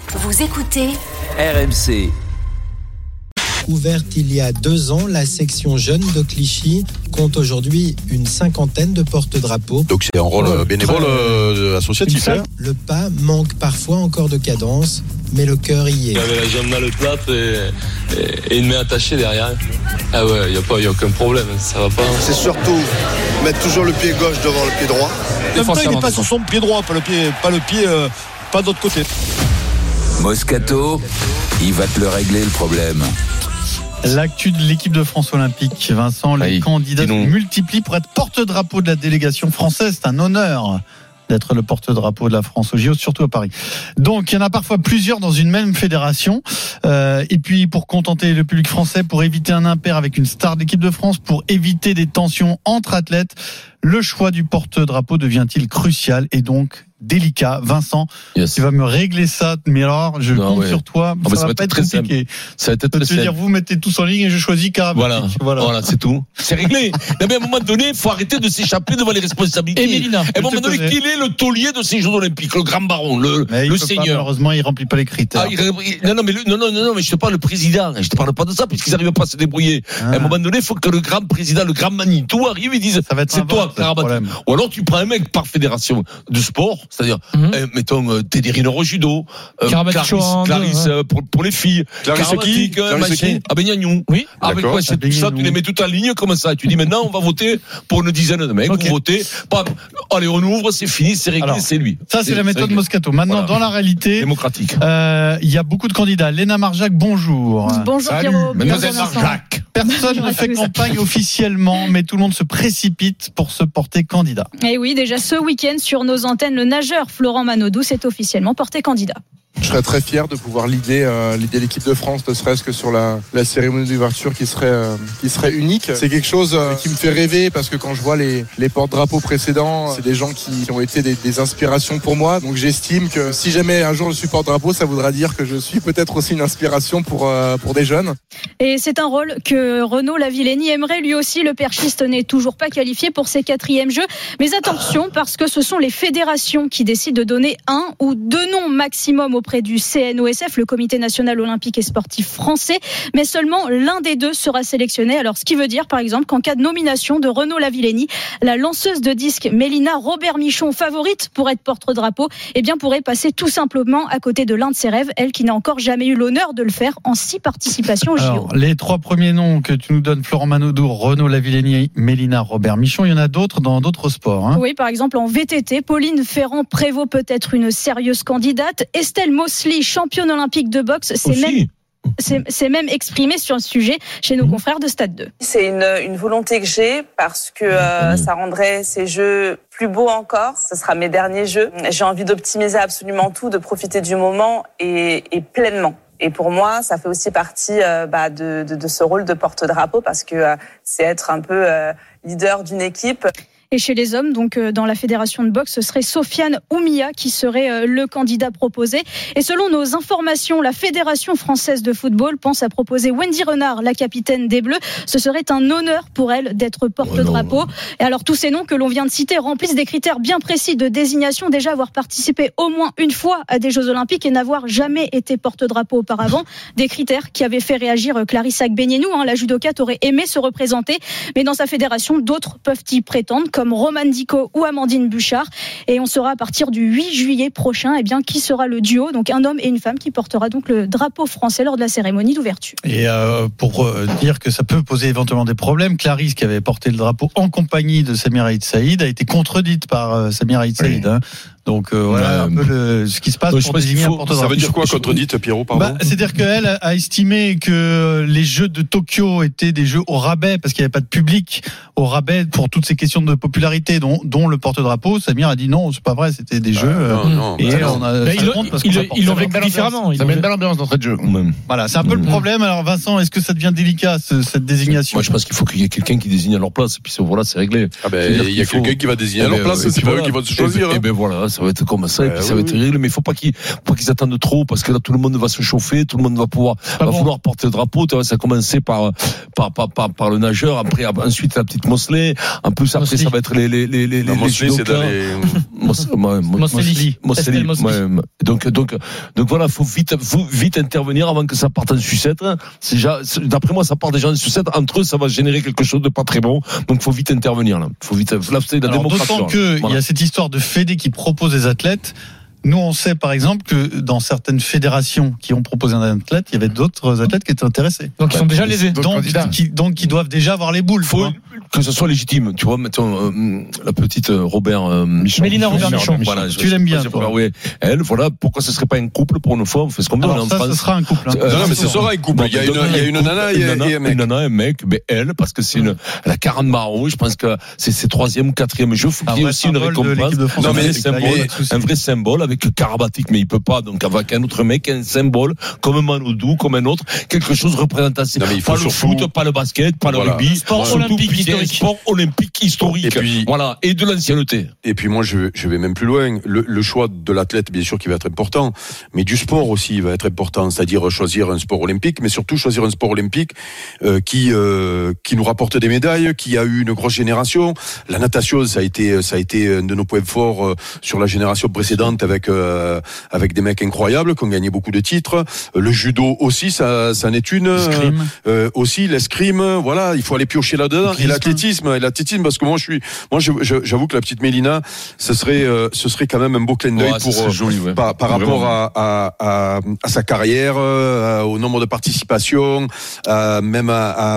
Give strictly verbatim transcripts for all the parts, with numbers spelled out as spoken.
Vous écoutez R M C. Ouverte il y a deux ans, la section jeune de Clichy compte aujourd'hui une cinquantaine de porte-drapeaux. Donc c'est un rôle Ouais, bénévole très, euh, associatif. Hein. Le pas manque parfois encore de cadence, mais le cœur y est. Il avait la jambe dans le plâtre et, et, et une main attachée derrière. Ah ouais, il n'y a, a aucun problème, ça va pas. C'est surtout mettre toujours le pied gauche devant le pied droit. En même temps, il n'est pas sur son pied droit, pas le pied, pas le pied, euh, pas de l'autre côté. Moscato, il va te le régler le problème. L'actu de l'équipe de France olympique, Vincent, les Allez, candidats se multiplient pour être porte-drapeau de la délégation française. C'est un honneur d'être le porte-drapeau de la France au J O, surtout à Paris. Donc, il y en a parfois plusieurs dans une même fédération. Euh, et puis, pour contenter le public français, pour éviter un impair avec une star de l'équipe de France, pour éviter des tensions entre athlètes, le choix du porte-drapeau devient-il crucial et donc délicat. Vincent, yes. Tu vas me régler ça, mais alors je non, compte ouais. sur toi. Ah, ça, ça va va pas être être très compliqué. simple. Ça va être très simple. Dire, vous mettez tous en ligne et je choisis Karabatic. Voilà. Voilà. voilà, c'est tout. C'est réglé. Mais à un moment donné, il faut arrêter de s'échapper devant les responsabilités. Et Mélina, à un moment donné, quel est le taulier de ces Jeux Olympiques, le grand baron, le, mais le il seigneur. Pas, malheureusement, il remplit pas les critères. Ah, il, il, non, non, mais le, non, non, non, non, mais je te parle le président. Je te parle pas de ça puisqu'ils n'arrivent pas à se débrouiller. Ah. À un moment donné, il faut que le grand président, le grand Manitou arrive et dise ça va être c'est toi, Karabatic. Ou alors tu prends un mec par fédération de sport, c'est-à-dire, mm-hmm. euh, mettons, euh, Teddy Riner au judo, euh, Clarisse, Clarisse euh, pour, pour les filles, Clarisse qui Ah ben Gagnon. Oui. Avec quoi c'est tout ça, tu les mets tout en ligne comme ça. Tu dis maintenant on va voter pour une dizaine de mecs. Okay. Vous votez. Bam. Allez, on ouvre, c'est fini, c'est réglé, alors, c'est lui. Ça c'est, c'est la méthode Moscato. Maintenant, voilà. Dans la réalité, démocratique. Il euh, y a beaucoup de candidats. Léna Marjac, bonjour. Bonjour Pierrot. Mademoiselle Marjac. Personne ne fait campagne officiellement, mais tout le monde se précipite pour se porter candidat. Et oui, déjà ce week-end sur nos antennes, le nageur Florent Manodou s'est officiellement porté candidat. Je serais très fier de pouvoir leader, euh, leader l'équipe de France, ne serait-ce que sur la, la cérémonie d'ouverture qui serait, euh, qui serait unique. C'est quelque chose euh, qui me fait rêver parce que quand je vois les, les porte-drapeaux précédents, c'est des gens qui, qui ont été des, des inspirations pour moi. Donc j'estime que si jamais un jour je suis porte-drapeau, ça voudra dire que je suis peut-être aussi une inspiration pour, euh, pour des jeunes. Et c'est un rôle que Renaud Lavillenie aimerait lui aussi. Le perchiste n'est toujours pas qualifié pour ses quatrièmes jeux. Mais attention, parce que ce sont les fédérations qui décident de donner un ou deux noms maximum auprès du C N O S F, le Comité National Olympique et Sportif Français, mais seulement l'un des deux sera sélectionné. Alors, ce qui veut dire, par exemple, qu'en cas de nomination de Renaud Lavillenie, la lanceuse de disque Mélina Robert-Michon, favorite pour être porte-drapeau, eh bien, pourrait passer tout simplement à côté de l'un de ses rêves, elle qui n'a encore jamais eu l'honneur de le faire en six participations au J O. Alors, les trois premiers noms que tu nous donnes, Florent Manodou, Renaud Lavillenie, Mélina Robert-Michon, il y en a d'autres dans d'autres sports. Hein. Oui, par exemple, en V T T, Pauline Ferrand-Prévot peut être une sérieuse candidate. Estelle Mosley, championne olympique de boxe, c'est même, c'est, c'est même exprimé sur le sujet chez nos confrères de Stade deux. C'est une, une volonté que j'ai parce que euh, ça rendrait ces jeux plus beaux encore. Ce sera mes derniers jeux. J'ai envie d'optimiser absolument tout, de profiter du moment et, et pleinement. Et pour moi, ça fait aussi partie euh, bah, de, de, de ce rôle de porte-drapeau parce que euh, c'est être un peu euh, leader d'une équipe. Et chez les hommes, donc euh, dans la fédération de boxe, ce serait Sofiane Oumia qui serait euh, le candidat proposé. Et selon nos informations, la Fédération française de football pense à proposer Wendy Renard, la capitaine des Bleus. Ce serait un honneur pour elle d'être porte-drapeau. Oh et alors tous ces noms que l'on vient de citer remplissent des critères bien précis de désignation. Déjà avoir participé au moins une fois à des Jeux Olympiques et n'avoir jamais été porte-drapeau auparavant. Des critères qui avaient fait réagir Clarisse Agbenienou. Hein, la judokate aurait aimé se représenter, mais dans sa fédération, d'autres peuvent y prétendre, comme Roman Dico ou Amandine Bouchard. Et on saura à partir du huit juillet prochain eh bien, qui sera le duo, donc un homme et une femme qui portera donc le drapeau français lors de la cérémonie d'ouverture. Et euh, pour euh, dire que ça peut poser éventuellement des problèmes, Clarisse, qui avait porté le drapeau en compagnie de Samir Aït Saïd, a été contredite par euh, Samir Aït Saïd. Oui. Hein. Donc euh, voilà ouais, un peu le, ce qui se passe pour désigner un porte-drapeau. Ça veut dire quoi contredite, Pierrot, pardon bah, c'est-à-dire qu'elle a estimé que les Jeux de Tokyo étaient des jeux au rabais parce qu'il n'y avait pas de public au rabais pour toutes ces questions de popularité dont, dont le porte-drapeau. Samir a dit non, c'est pas vrai, c'était des jeux. Euh, non, non, et bah, on a. Bah, ils l'ont vécu différemment. Ça met une belle ambiance d'entrée de jeu. Même. Voilà, c'est un peu mmh. le problème. Alors Vincent, est-ce que ça devient délicat ce, cette désignation? Moi, je pense qu'il faut qu'il y ait quelqu'un qui désigne à leur place. Et puis voilà, c'est réglé. Ah ben, il y a quelqu'un qui va désigner à leur place. C'est pas eux qui vont se choisir. Et ben voilà. ça va être comme ça, euh, et puis ça oui, va être terrible, mais il faut pas qu'ils, faut pas qu'ils attendent trop, parce que là, tout le monde va se chauffer, tout le monde va pouvoir, ah va bon. vouloir porter le drapeau, tu vois, ça a commencé par, par, par, par, par le nageur, après, ensuite, la petite Mosley, en plus, après, Mosley. ça va être les, les, les, les, Non, les Mosley, c'est dans les... Mosley. Mosley. Donc, donc, donc voilà, faut vite, faut vite intervenir avant que ça parte en sucette. C'est déjà, d'après moi, ça part déjà en sucette. Entre eux, ça va générer quelque chose de pas très bon. Donc, faut vite intervenir, là. Faut vite, là, c'est la Alors, démocratie. d'autant qu'il voilà. y a cette histoire de fédé qui propose des athlètes. Nous, on sait par exemple que dans certaines fédérations qui ont proposé un athlète, il y avait d'autres athlètes qui étaient intéressés. Donc ils sont déjà lésés. Donc, qui, donc, qui doivent déjà avoir les boules. Faut que ce soit légitime. Tu vois, mettons, euh, la petite euh, Robert euh, Michon. Mélina Robert Michon. Voilà, tu l'aimes bien, toi. Oui. Elle, voilà, pourquoi ce serait pas un couple pour une fois? On fait ce qu'on veut. Alors, ça, ce sera un couple. Hein. Euh, non, non, mais ce sera un couple. Il y a une, il y a une nana et, nana, et un mec. Une nana, un mec. Mais elle, parce que c'est une, elle a quarante marrons. Je pense que c'est ses troisième ou quatrième jeux. Faut qu'il y ait aussi une récompense. Non, mais, un symbole, un vrai symbole avec Karabatic. Mais il peut pas, donc avec un autre mec, un symbole, comme un Manodou, comme un autre, quelque chose représentatif. Non, mais il faut pas le surtout... foot, pas le basket, pas voilà. le rugby. Sport Surtout, olympique putain, historique. Sport olympique historique. Et puis, voilà. Et de l'ancienneté. Et puis moi, je, je vais même plus loin. Le, le choix de l'athlète, bien sûr, qui va être important, mais du sport aussi va être important. C'est-à-dire choisir un sport olympique, mais surtout choisir un sport olympique euh, qui euh, qui nous rapporte des médailles, qui a eu une grosse génération. La natation, ça a été ça a été un de nos points forts euh, sur la génération précédente, avec euh, avec des mecs incroyables qui ont gagné beaucoup de titres. Le judo aussi, ça, ça en est une. L'escrime. Euh, aussi l'escrime. Voilà, il faut aller piocher là-dedans. Et l'athlétisme, et l'athlétisme, parce que moi, je suis, moi, je, je, j'avoue que la petite Mélina, ce serait, euh, ce serait quand même un beau clin d'œil Ouais, pour euh, joli, ouais. par, par rapport à, à, à, à sa carrière, euh, au nombre de participations, euh, même à, à,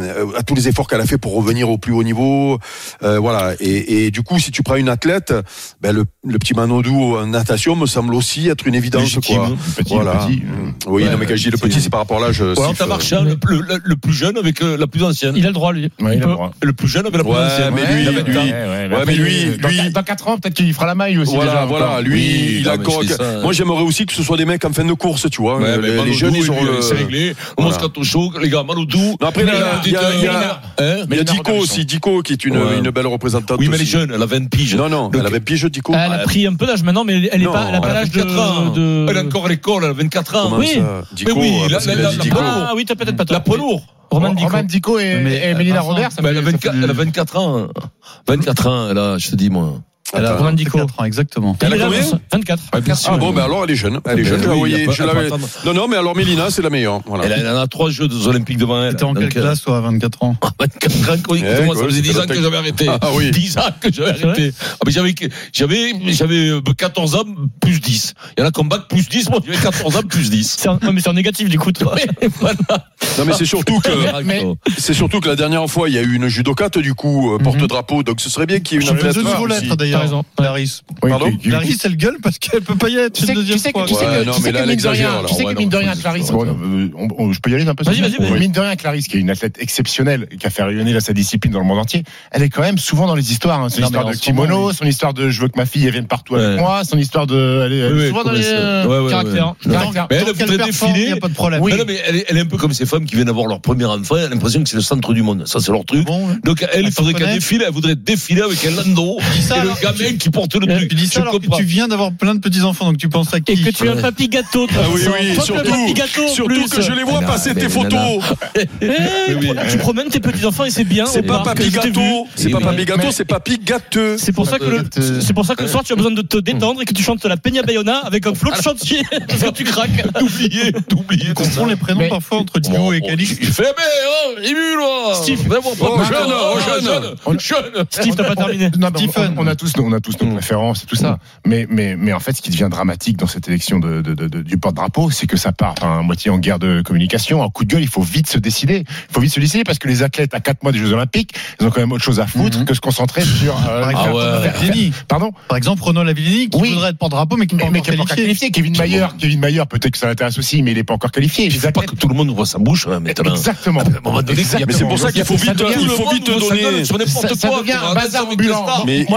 à tous les efforts qu'elle a fait pour revenir au plus haut niveau. Euh, voilà. Et, et du coup, si tu prends une athlète, ben le, le petit Manodou en natation me semble aussi être une évidence, légitime, quoi. Le petit, voilà. le petit. Oui, Ouais, non, mais quand je dis le petit, c'est par rapport à l'âge. Ouais, Steve, t'as Marchand, le, le, le plus jeune avec euh, la plus ancienne. Il a le droit, lui. Ouais, il a le droit. Le plus jeune avec la plus Ouais, ancienne. mais lui, il avait lui, le temps. ouais, ouais, ouais, mais lui, lui, dans quatre ans, peut-être qu'il fera la maille aussi. Voilà, déjà, voilà, encore. lui, Oui, il non, a mais encore. c'est ça. Moi, j'aimerais aussi que ce soit des mecs en fin de course, tu vois. Ouais, les, mais les jeunes, ils ont le. C'est réglé. Voilà. Moscato Show, les gars, Manodou. Non, après, là, il y a, il y a, Hein il y a Dico aussi, Dico, qui est une, Ouais. une belle représentante. Oui, mais elle est aussi. jeune, elle a vingt piges. Non, non, Donc, elle avait piges, Dico. Elle a pris un peu d'âge maintenant, mais elle est Non, pas, elle a pas elle a l'âge de, vingt-quatre ans. de- Elle est encore à l'école, elle a vingt-quatre ans. Comment oui. ça Dico, Mais oui, ah, la- parce la- qu'elle a la- dit la- Dico. Ah oui, t'as peut-être pas tort. La poids lourd. Roman Dico. Roman Dico et, Mais, et Mélina Robert, ça Mais fait- elle a ça vingt-quatre, fait- elle a vingt-quatre ans. vingt-quatre ans, elle a, je te dis, moi. Elle a Roman Dico. vingt-quatre ans, exactement. Elle a Il est là, combien vingt-quatre. Ah bon, ben alors elle est jeune. Elle est Ben jeune, je la oui, voyais. y a pas- je elle a l'avais- pas de- Non, non, mais alors Mélina, c'est la meilleure. Voilà. Elle, a- elle en a trois Jeux olympiques devant elle. T'étais en quelle Donc, euh, classe, toi, à vingt-quatre ans? vingt-quatre ans, quoi, Eh, écoute-moi, ça quoi, faisait dix c'était ans que le j'avais arrêté. Ah oui. dix ans que j'avais C'est vrai arrêté. Ah, mais j'avais, j'avais, j'avais euh, quatorze ans plus dix. Il y en a qui ont bac plus dix, moi j'avais quatorze ans plus dix. C'est un- ouais, mais c'est en négatif, du coup. toi. Voilà. Non, mais c'est surtout que, mais- c'est surtout que la dernière fois, il y a eu une judokate, du coup, euh, porte-drapeau. Donc ce serait bien qu'il y ait une Une athlète. deuxième aussi. lettre, T'as d'ailleurs. raison. Clarisse. Oui, Pardon qui- qui- Clarisse, elle gueule parce qu'elle peut pas y être Tu une sais que, tu deuxième sais que, fois. tu sais Ouais, que, non, tu sais mais que là, elle mine de rien, exagère, tu sais alors, que ouais, mine de non, rien, faut- Clarisse, faut- bon, euh, on- on- je peux y aller un peu. Vas-y, sur- vas-y, vas-y. Mine de rien, Clarisse, qui est une athlète exceptionnelle, qui a fait rayonner là, sa discipline dans le monde entier, elle est quand même souvent dans les histoires. Hein. Son Non, histoire mais de en ce moment, kimono, oui. son histoire de je veux que ma fille elle vienne partout avec Ouais. moi, son histoire de. Elle est, elle est Oui, oui, souvent dans comment les. ça- euh, ouais, ouais, caractère. ouais. caractère. Mais elle Tant qu'elle voudrait performe, il défiler. n'y a pas de problème. Oui. Mais non, mais elle est, elle est un peu comme ces femmes qui viennent avoir leur premier enfant, elle a l'impression que c'est le centre du monde. Ça, c'est leur truc. Bon, ouais. Donc, elle, il Elle faudrait s'en qu'elle connaît. défile, elle voudrait défiler avec un landau. ça Et le alors que gamin qui porte le truc. Tu dis ça Je alors que comprends. tu viens d'avoir plein de petits-enfants, donc tu penses à qui? Et que tu es un papy gâteau, toi. Ah oui, Vincent. oui, Toi, tu es un surtout, papy gâteau, en surtout plus. que je les vois Nana, passer mais tes nana. photos. Eh, oui. Tu promènes tes petits-enfants et c'est bien. C'est ou pas pas papy Je t'ai vu. gâteau, c'est Oui, pas mais- papy gâteau, mais- c'est papy gâteux. C'est pour ça que le, Euh, c'est pour ça que le soir tu as besoin de te détendre et que tu chantes la Peña Bayona avec un flot de chantier parce que tu craques. D'oublier, d'oublier. Tu confonds les prénoms Mais- parfois entre Digo Bon, et bon, Calix. Il fait, mais, oh, il est vu, là. Steve. Vraiment pas Oh, de jeune, jeune, oh, oh, jeune. jeune, On- jeune. Steve, t'as pas terminé. Non, mais on- Stephen. on, on a tous, nos- on a tous nos préférences et tout ça. Mais, mais, mais en fait, ce qui devient dramatique dans cette élection de, de, de, de- du porte-drapeau, c'est que ça part à moitié en guerre de communication, en coup de gueule. Il faut vite se décider. Il faut vite se décider parce que les athlètes à quatre mois des Jeux Olympiques, ils ont quand même autre chose à foutre Mhm. que se concentrer sur. euh, Par exemple, faire- ouais. faire- Lavillenie. Pardon. Par exemple, Renaud Lavillenie, qui Oui. voudrait être porte-drapeau, mais qui n'est Mais, pas mais encore qui n'est pas encore qualifié. qualifié. Kevin Mayer, Kevin Mayer, peut-être que ça l'intéresse aussi, mais il n'est pas encore qualifié. Il Les faut pas athlètes- que tout le monde ouvre sa bouche, hein, maintenant. Exactement. À un moment donné, il y a- Mais c'est pour ça qu'il faut Ça vite, devient- il tout le faut monde vite ouvre sa gueule donner. sur n'importe Ça, ça quoi. devient quoi. un bazar Avec ambulant. les stars. Mais Moi, il j'ai envie que les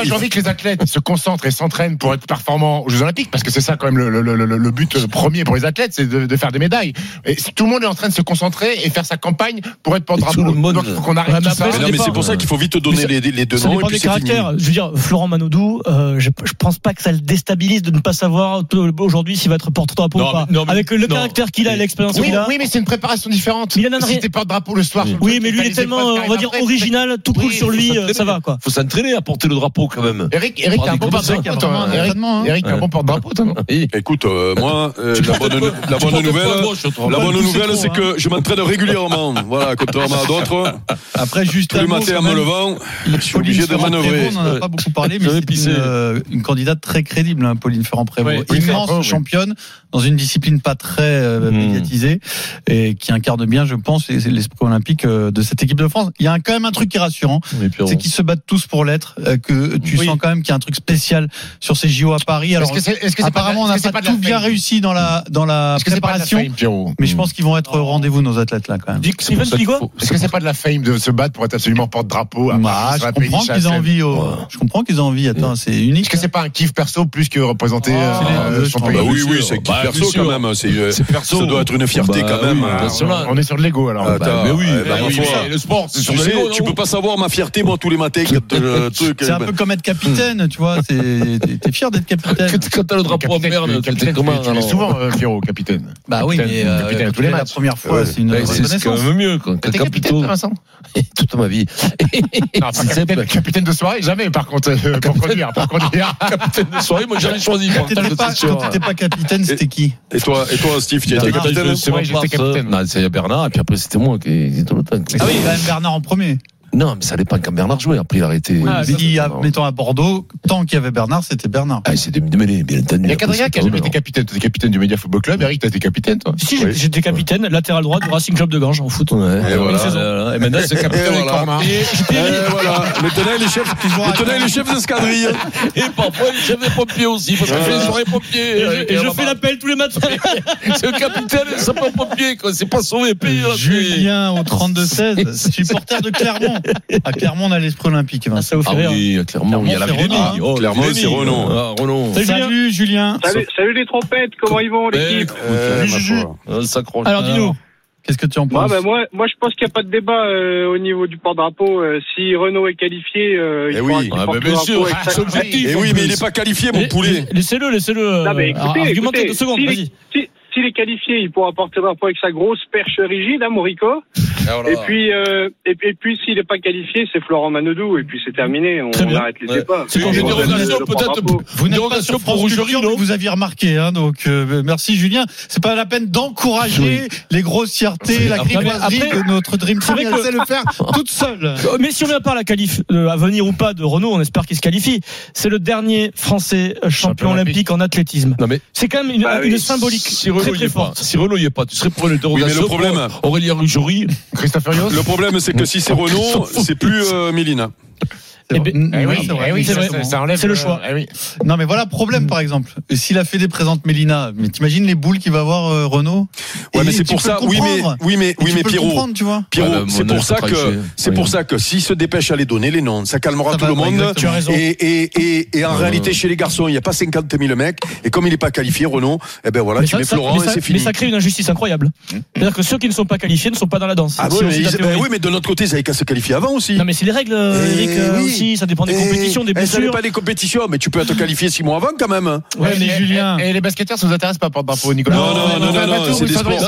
les athlètes se concentrent et s'entraînent pour être performants aux Jeux Olympiques, parce que c'est ça quand même le, le, le, le but premier pour les athlètes, c'est de, de faire des médailles. Et tout le monde est en train de se concentrer et faire sa campagne pour être porte-drapeau. Donc il faut qu'on arrête tout ça. Mais non, mais c'est pour ça qu'il faut vite donner les, les deux noms. Ça dépend des caractères. Je veux dire, Florent Manodou, euh, je, je pense pas que ça le déstabilise de ne pas savoir aujourd'hui s'il va être porte-drapeau ou pas. Non, mais, avec le non. caractère qu'il a et l'expérience oui, qu'il a. Oui, mais c'est une préparation différente. Il en a si t'es porte-drapeau le soir. Oui, oui mais lui il est tellement, on va dire, original, tout cool sur lui, ça va quoi. Faut s'entraîner à porter le drapeau quand même. Eric, Eric, t'es un bon porte-drapeau. Eric, un bon porte-drapeau. Écoute, moi, la bonne nouvelle, la bonne nouvelle, c'est que je m'entraîne régulièrement. Voilà, contrairement à d'autres. Après, juste tous les matins en me levant, je suis obligé de manœuvrer. On n'en a pas beaucoup parlé, mais c'est une, une candidate très crédible, hein, Pauline Ferrand-Prévot. Oui, immense oui. championne dans une discipline pas très euh, mmh. médiatisée et qui incarne bien, je pense, l'esprit olympique de cette équipe de France. Il y a quand même un truc qui est rassurant, c'est qu'ils se battent tous pour l'être, que tu oui. sens quand même qu'il y a un truc spécial sur ces J O à Paris. Alors, est-ce que c'est, est-ce que apparemment, on n'a pas, pas tout bien réussi dans la dans la préparation, fame, mais je pense qu'ils vont être au rendez-vous, nos athlètes là quand même. Steven, tu dis quoi ? Est-ce que c'est pas de la fame de se battre pour être absolument porte-drapeau? Bah, je comprends qu'ils ont envie. Je comprends qu'ils ont envie. Attends, c'est unique. Est-ce que c'est pas un kiff perso plus que représenter son pays? Oui, oui, c'est kiff perso quand même. C'est perso. Ça doit être une fierté quand même. On est sur de l'ego alors. Mais oui, le sport, c'est sur de l'ego. Tu peux pas savoir ma fierté moi tous les matins. C'est un peu comme être capitaine, tu vois. T'es fier d'être capitaine. Quand t'as le drapeau en merde, t'es comment? Tu es souvent Pierrot, capitaine. Bah oui, mais capitaine tous les matchs. La première fois, c'est une reconnaissance. C'est quand même mieux. T'es capitaine, Vincent? Toute ma vie. Non, pas capitaine, capitaine de soirée, jamais par contre, euh, pour conduire. Pour conduire. Capitaine de soirée, moi j'avais choisi. Quand t'étais pas, pas capitaine, c'était qui? Et toi, et toi, Steve, tu étais capitaine? C'est moi, j'étais capitaine. Non, c'est Bernard, et puis après c'était moi qui étais tout le temps. Ah oui, quand même Bernard en premier. Non, mais ça dépend quand Bernard jouait. Après, il a arrêté. Ah, si, mettons à Bordeaux, tant qu'il y avait Bernard, c'était Bernard. Ah, c'était démêlé, bien entendu. Il y a qu'Adrien qui a jamais été capitaine. Tu es capitaine du Média Football Club. Eric, t'as été capitaine, toi? Si, oui. J'étais capitaine, latéral droit du Racing Club de Ganges en foot. Ouais, et, et, voilà, et maintenant, c'est capitaine et voilà. Et, et voilà. Maintenant, il est chef, maintenant, il est chef d'escadrille. Et parfois, il est chef des pompiers aussi. Parce que je fais les soirées pompiers. Et je fais l'appel tous les matins. C'est le capitaine, c'est pas pompier, quoi. C'est pas sauvé pays. Julien, au trente-deux seize, supporter de Clermont. À Clermont, on a l'esprit olympique. Ah, ça vous fait rire. Oui, Clermont, il y a la Villémy. Ah, oh, Clermont, c'est Renaud. Ah, Renaud. Salut, Salut Julien. Salut, salut les trompettes, comment ils vont l'équipe? euh, Juju. Alors dis-nous. Qu'est-ce que tu en penses? bah, moi, moi, je pense qu'il n'y a pas de débat euh, au niveau du porte-drapeau. Euh, si Renaud est qualifié, euh, il eh faudra oui. qu'il ah, porte bah, bien sûr, c'est objectif. Et oui, mais il n'est pas qualifié, mon poulet. Laissez-le, laissez-le. Non, mais écoutez, argumenter écoutez, deux secondes, si vas-y. Si, S'il est qualifié, il pourra porter le drapeau avec sa grosse perche rigide, hein, Morico. Voilà. Et puis, euh, et puis, et puis, s'il n'est pas qualifié, c'est Florent Manodou. Et puis, c'est terminé. On, on arrête les débats. C'est une dérogation, peut-être. Vous n'êtes pas sur France Culture, mais vous aviez remarqué, hein. Donc, euh, merci, Julien. C'est pas la peine d'encourager oui. les grossièretés, la grivoiserie de notre Dream Team. Elle sait le faire toute seule. Mais si on vient pas à la qualif, euh, à venir ou pas de Renaud, on espère qu'il se qualifie. C'est le dernier Français champion, champion olympique en athlétisme. Non, mais c'est quand même une, bah, une oui, symbolique si très, très forte. Si Renaud y est pas, tu serais pour une dérogation. Oui, mais le problème, Aurélien Rujory, Christophe Furios. Le problème, c'est que si c'est Renaud, c'est plus euh, Mélina. C'est eh ben, eh oui, c'est vrai, oui, c'est, vrai. Ça enlève c'est le choix. Euh, eh oui. Non, mais voilà, problème par exemple. Si la Fédé présente Mélina, mais t'imagines les boules qu'il va avoir euh, Renaud? Ouais, mais c'est pour ça. Oui, mais oui, mais oui, mais Pierrot. Tu vois. Pierrot, ouais, c'est pour ça que c'est pour ça que s'il se dépêche à les donner les noms, ça calmera ça tout va, le monde. Tu as raison. Et et et et en réalité, chez les garçons, il y a pas cinquante mille mecs. Et comme il est pas qualifié, Renaud, eh ben voilà, tu mets Florent et c'est fini. Mais ça crée une injustice incroyable. C'est-à-dire que ceux qui ne sont pas qualifiés ne sont pas dans la danse. Ah oui, mais de notre côté, ça avait qu'à se qualifier avant aussi. Non, mais c'est les règles, Eric. Aussi, ça dépend des compétitions. Des blessures. Ça pas des compétitions, mais tu peux être qualifié six mois avant quand même. Ouais, mais Julien. Et les basketteurs, ça vous intéresse pas porte-drapeau, Nicolas? Non, non, non, non, non, c'est des sports.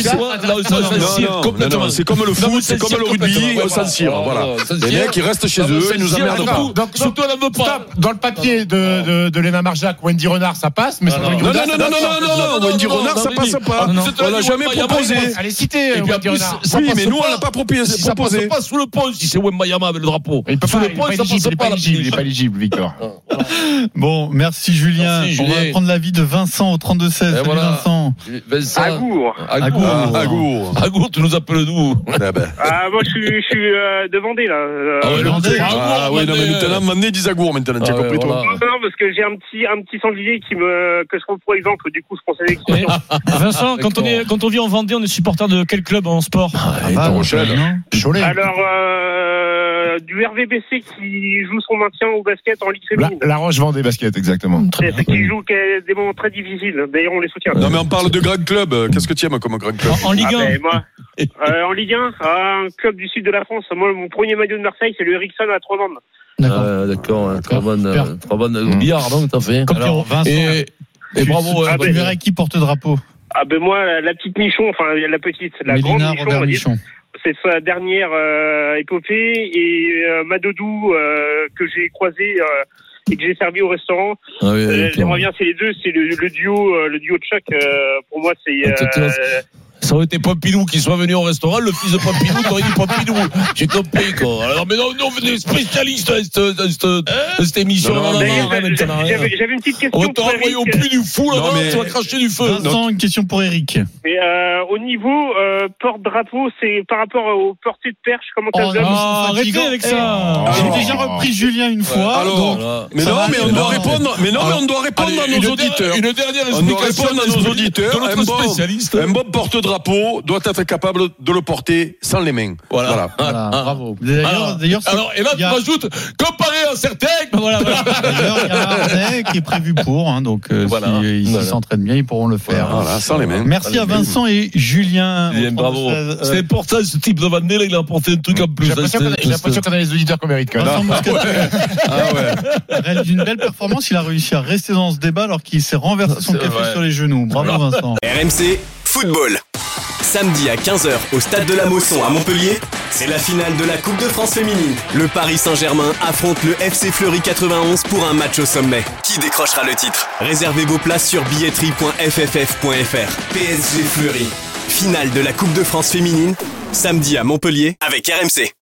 Non, c'est comme le foot, c'est comme le rugby, au San Siro. Voilà. Les mecs, ils restent chez eux, ils nous emmerdent pas. Donc, surtout, elle ne veut pas. Dans le papier de, de Léna Marjac, Wendy Renard, ça passe, mais non, non, non, non, non, non, Wendy Renard, ça passe pas. On l'a jamais proposé. Elle est citée, Wendy Renard. Oui, mais nous, on l'a pas proposé. Ça passe pas sous le pont, si c'est Wembayama avec le drapeau. Sous le pont, ça passe pas. Il est pas éligible, Victor. Bon, merci Julien. Merci, on va prendre l'avis de Vincent au trente-deux seize. Salut voilà. Vincent. Vincent. Agour. Agour. Agour. Agour. Agour, tu nous appelles d'où? Ah, moi, je suis, je suis euh, de Vendée, là. Euh, ah, ouais, Vendée. Ah, oui, non, mais maintenant, Vendée, dis Agour, maintenant. Tu as compris, toi? Non, non, parce que j'ai un petit, un petit sanglier qui me, que je prends pour exemple, du coup, je prends sélection. Vincent, quand on est, quand on vit en Vendée, on est supporter de quel club en sport? Ah, bah, Rochelle. Alors, euh, euh, du R V B C qui joue son maintien au basket en Ligue féminine. La, la Roche vend des baskets, exactement. C'est, c'est qui joue qui a des moments très difficiles. D'ailleurs, on les soutient. Non, mais on parle de grand club. Qu'est-ce que tu aimes comme grand club? En, en Ligue ah, un ben, moi, euh, En Ligue un, un club du sud de la France. Moi, mon premier maillot de Marseille, c'est le Ericsson à Trois-Bandes. D'accord, euh, d'accord, hein, trois bonnes, trois bonnes billards, non, t'as fait. Comme Alors, Vincent, et, et bravo. Ah, tu ben, verrais qui porte-drapeau? Ah ben moi, la, la petite Michon, enfin la petite, la Mélina, grande Michon, Robert Michon. C'est sa dernière euh, épopée, et euh, Madodou euh, que j'ai croisé euh, et que j'ai servi au restaurant. Ah oui, euh, j'aimerais bien, c'est les deux, c'est le, le duo, euh, le duo de choc. Euh, pour moi, c'est. Euh, Ça aurait été Pompidou qui soit venu au restaurant, le fils de Pompidou t'aurait dit Pompidou. J'ai compris, quoi. Alors, mais non, non, venez spécialiste de cette, de cette, de cette émission. Non, non, non, non, j'avais, j'avais, j'avais une petite question. On t'a envoyé au plus du fou, là-bas, mais... tu vas cracher du feu. Vincent, une question pour Eric. Mais, euh, au niveau, euh, porte-drapeau, c'est par rapport aux portées de perche, comment ça se donne? Ah, arrêtez avec ça. J'ai déjà repris Julien une fois. Alors, mais non, mais on doit répondre, mais non, mais on doit répondre à nos auditeurs. Une dernière explication à nos auditeurs. De notre spécialiste. Un bon porte-drapeau doit être capable de le porter sans les mains. Voilà. voilà. voilà. Ah, bravo. D'ailleurs, alors, d'ailleurs alors, et là, tu rajoutes, comparé à certains, voilà, voilà. D'ailleurs, il y a un harnais qui est prévu pour, hein, donc, euh, voilà. si ils voilà. s'entraînent bien, ils pourront le faire. Voilà, sans les mains. Merci à Vincent et Julien. Bien, bravo. Euh, c'est important, ce type de Vandel, il a apporté un truc en plus. J'ai l'impression, qu'on, j'ai l'impression qu'on a les auditeurs qu'on mérite, quand même. Vincent ah ouais. Réalise une belle performance, il a réussi à rester dans ce débat alors qu'il s'est renversé son café vrai. sur les genoux. Bravo, Vincent. R M C Football. Samedi à quinze heures au stade de la Mosson à Montpellier, c'est la finale de la Coupe de France féminine. Le Paris Saint-Germain affronte le F C Fleury quatre-vingt-onze pour un match au sommet. Qui décrochera le titre? Réservez vos places sur billetterie point f f f point f r. P S G Fleury. Finale de la Coupe de France féminine, samedi à Montpellier avec R M C.